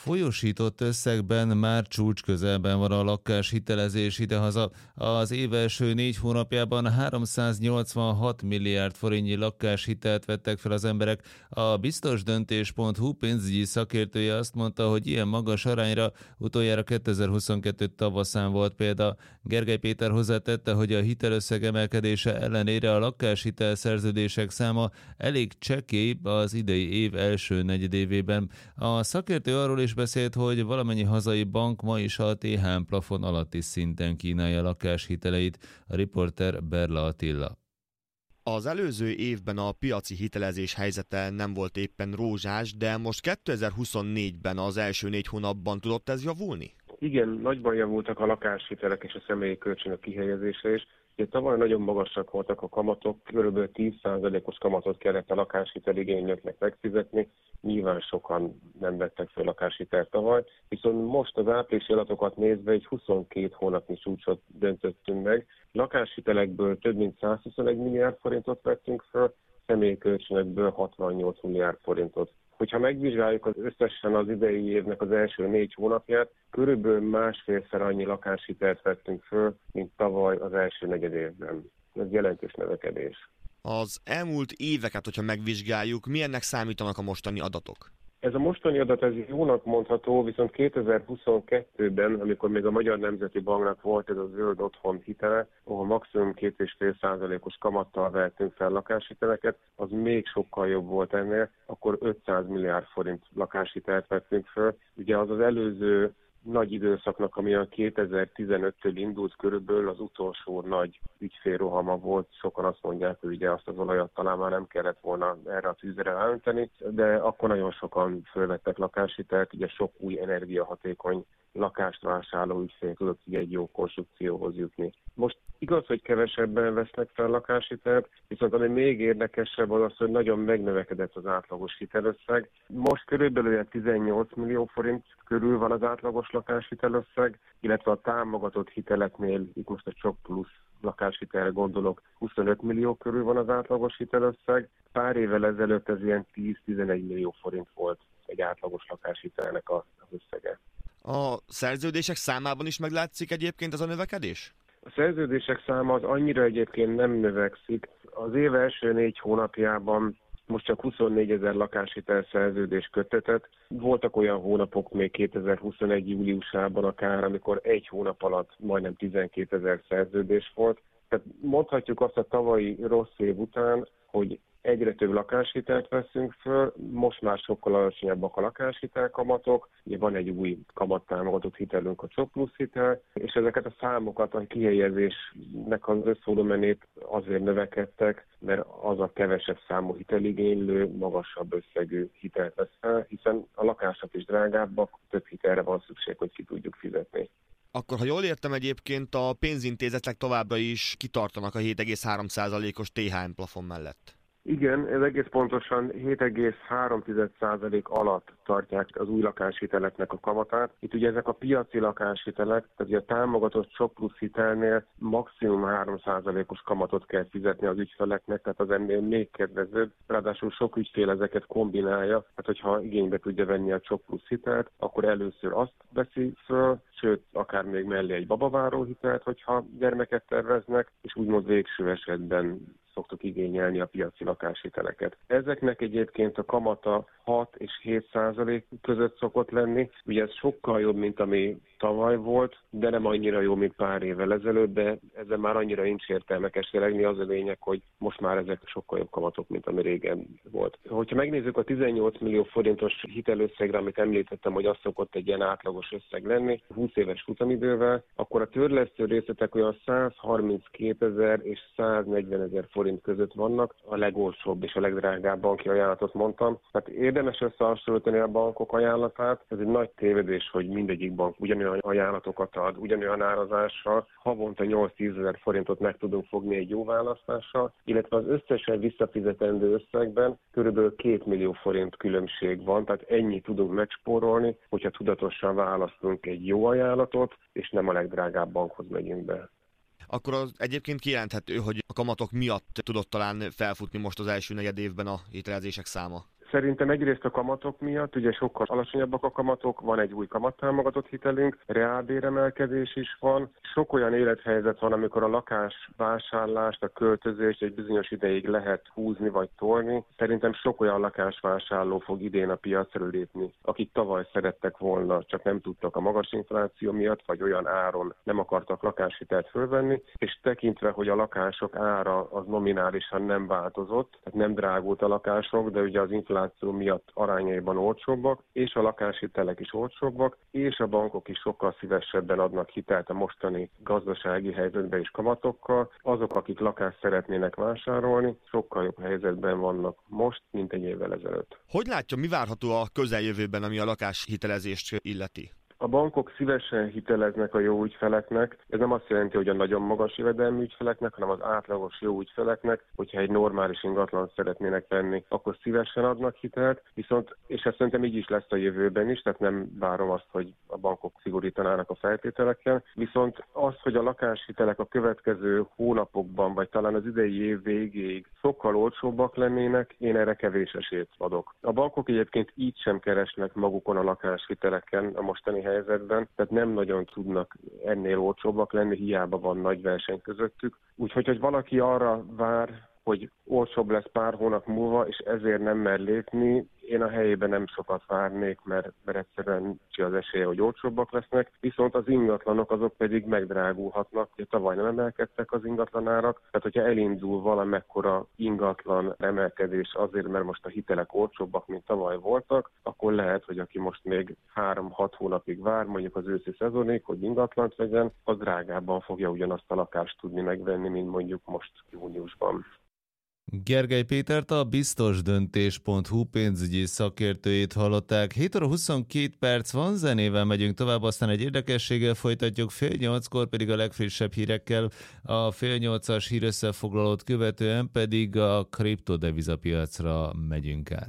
Folyósított összegben már csúcs közelben van a lakáshitelezés idehaza. Az év első 4 hónapjában 386 milliárd forintnyi lakáshitelt vettek fel az emberek. A biztosdöntés.hu pénzügyi szakértője azt mondta, hogy ilyen magas arányra utoljára 2022 tavaszán volt példa. Gergely Péter hozzátette, hogy a hitelösszeg emelkedése ellenére a lakáshitel szerződések száma elég csekély az idei év első negyedévében. A szakértő arról is beszélt, hogy valamennyi hazai bank ma is a THM plafon alatti szinten kínálja lakáshiteleit. A riporter Berla Attila. Az előző évben a piaci hitelezés helyzete nem volt éppen rózsás, de most 2024-ben az első 4 hónapban tudott ez javulni? Igen, nagyban javultak a lakáshitelek és a személyi kölcsönök kihelyezése is. Ugye tavaly nagyon magasak voltak a kamatok, kb. 10%-os kamatot kellett a lakáshiteligénylőknek megfizetni. Nyilván sokan nem vettek fel lakáshitelt tavaly, viszont most az áprilisi adatokat nézve egy 22 hónapnyi csúcsot döntöttünk meg. Lakáshitelekből több mint 121 milliárd forintot vettünk fel, személyi kölcsönökből 68 milliárd forintot. Hogyha megvizsgáljuk összesen az idei évnek az első 4 hónapját, körülbelül másfélszer annyi lakáshitelt vettünk föl, mint tavaly az első negyedévben. Ez jelentős növekedés. Az elmúlt éveket, hogyha megvizsgáljuk, milyennek számítanak a mostani adatok? Ez a mostani adat ez jónak mondható, viszont 2022-ben, amikor még a Magyar Nemzeti Banknak volt ez a zöld otthon hitele, ahol maximum 2,5%-os kamattal vettünk fel lakáshiteleket, az még sokkal jobb volt ennél, akkor 500 milliárd forint lakáshitelt vettünk föl. Ugye az előző nagy időszaknak, ami a 2015-től indult körülbelül, az utolsó nagy ügyfélrohama volt. Sokan azt mondják, hogy ugye azt az olajat talán már nem kellett volna erre a tűzre ráönteni, de akkor nagyon sokan fölvettek lakáshitelt, ugye sok új energiahatékony lakást vásárló ügyfél tudott ugye egy jó konstrukcióhoz jutni. Most igaz, hogy kevesebben vesznek fel lakáshitelt, viszont ami még érdekesebb az, hogy nagyon megnövekedett az átlagos hitelösszeg. Most körülbelül 18 millió forint körül van az átlagos lakáshitelösszeg, illetve a támogatott hiteleknél, itt most a Csok Plusz lakáshitelre gondolok, 25 millió körül van az átlagos hitelösszeg. Pár évvel ezelőtt ez ilyen 10-11 millió forint volt egy átlagos lakáshitelnek az összege. A szerződések számában is meglátszik egyébként ez a növekedés? A szerződések száma az annyira egyébként nem növekszik. Az év első 4 hónapjában most csak 24 000 lakáshitel szerződés köttetett. Voltak olyan hónapok még 2021. júliusában akár, amikor egy hónap alatt majdnem 12 000 szerződés volt. Tehát mondhatjuk azt a tavalyi rossz év után, hogy egyre több lakáshitelt veszünk föl, most már sokkal alacsonyabbak a lakáshitelkamatok, ugye van egy új kamattámogatott hitelünk, a Csok Plusz hitel, és ezeket a számokat, a kihelyezésnek az összvolumenét azért növekedtek, mert az a kevesebb számú hiteligénylő magasabb összegű hitelt vesz fel, hiszen a lakások is drágábbak, több hitelre van szükség, hogy ki tudjuk fizetni. Akkor, ha jól értem, egyébként a pénzintézetek továbbra is kitartanak a 7,3%-os THM plafon mellett. Igen, ez egész pontosan 7,3% alatt tartják az új lakáshiteleknek a kamatát. Itt ugye ezek a piaci lakáshitelek, tehát ugye a támogatott Csok Plusz hitelnél maximum 3%-os kamatot kell fizetni az ügyfeleknek, tehát az ennél még kedvezőbb. Ráadásul sok ügyfél ezeket kombinálja, tehát hogyha igénybe tudja venni a Csok Plusz hitelt, akkor először azt veszi föl, sőt, akár még mellé egy babaváró hitelt, hogyha gyermeket terveznek, és úgymond végső esetben szoktuk igényelni a piaci lakáshiteleket. Ezeknek egyébként a kamata 6 és 7% között szokott lenni. Ugye ez sokkal jobb, mint ami tavaly volt, de nem annyira jó, mint pár évvel ezelőtt, de ezzel már annyira nincs értelme keseregni. Az a lényeg, hogy most már ezek sokkal jobb kamatok, mint ami régen volt. Hogyha megnézzük a 18 millió forintos hitelösszegre, amit említettem, hogy az szokott egy ilyen átlagos összeg lenni, 20 éves futamidővel, akkor a törlesztő részletek olyan 132 000 és 140 000 forint között vannak, a legolcsóbb és a legdrágább banki ajánlatot mondtam. Tehát érdemes összehasonlítani a bankok ajánlatát. Ez egy nagy tévedés, hogy mindegyik bank ugyanolyan ajánlatokat ad, ugyanolyan árazással. Havonta 8-10 000 forintot meg tudunk fogni egy jó választással, illetve az összesen visszafizetendő összegben körülbelül 2 millió forint különbség van, tehát ennyi tudunk megspórolni, hogyha tudatosan választunk egy jó ajánlatot, és nem a legdrágább bankhoz megyünk be. Akkor az egyébként kijelenthető, hogy a kamatok miatt tudott talán felfutni most az első negyed évben a hitelezések száma? Szerintem egyrészt a kamatok miatt, ugye sokkal alacsonyabbak a kamatok, van egy új kamattámogatott hitelünk, reálbéremelkedés is van. Sok olyan élethelyzet van, amikor a lakásvásárlást, a költözést egy bizonyos ideig lehet húzni vagy tolni. Szerintem sok olyan lakásvásárló fog idén a piacra lépni, akik tavaly szerettek volna, csak nem tudtak a magas infláció miatt, vagy olyan áron nem akartak lakáshitelt fölvenni, és tekintve, hogy a lakások ára az nominálisan nem változott, tehát nem drágult a lakások, de ugye az infláció miatt arányaiban olcsóbbak, és a lakáshitelek is olcsóbbak, és a bankok is sokkal szívesebben adnak hitelt a mostani gazdasági helyzetben és kamatokkal. Azok, akik lakást szeretnének vásárolni, sokkal jobb helyzetben vannak most, mint egy évvel ezelőtt. Hogy látja, mi várható a közeljövőben, ami a lakáshitelezést illeti? A bankok szívesen hiteleznek a jó ügyfeleknek. Ez nem azt jelenti, hogy a nagyon magas jövedelmű ügyfeleknek, hanem az átlagos jó ügyfeleknek, hogyha egy normális ingatlant szeretnének venni, akkor szívesen adnak hitelt, viszont, és ezt szerintem így is lesz a jövőben is, tehát nem várom azt, hogy a bankok szigorítanának a feltételekkel, viszont az, hogy a lakáshitelek a következő hónapokban, vagy talán az idei év végéig sokkal olcsóbbak lennének, én erre kevés esélyt adok. A bankok egyébként így sem keresnek magukon a lakáshiteleken a mostani helyzetben, tehát nem nagyon tudnak ennél olcsóbbak lenni, hiába van nagy verseny közöttük. Úgyhogy, hogy valaki arra vár, hogy olcsóbb lesz pár hónap múlva, és ezért nem mer lépni, én a helyében nem sokat várnék, mert egyszerűen az esélye, hogy olcsóbbak lesznek, viszont az ingatlanok azok pedig megdrágulhatnak. Ugye tavaly nem emelkedtek az ingatlanárak, tehát hogyha elindul valamekkora ingatlan emelkedés azért, mert most a hitelek olcsóbbak, mint tavaly voltak, akkor lehet, hogy aki most még 3-6 hónapig vár, mondjuk az őszi szezonig, hogy ingatlant vegyen, az drágábban fogja ugyanazt a lakást tudni megvenni, mint mondjuk most júniusban. Gergely Pétert, a biztosdöntés.hu pénzügyi szakértőjét hallották. 7 óra 22 perc van, zenével megyünk tovább, aztán egy érdekességgel folytatjuk, 7:30-kor pedig a legfrissebb hírekkel, a 7:30-as hírösszefoglalót követően pedig a kriptodevizapiacra megyünk át.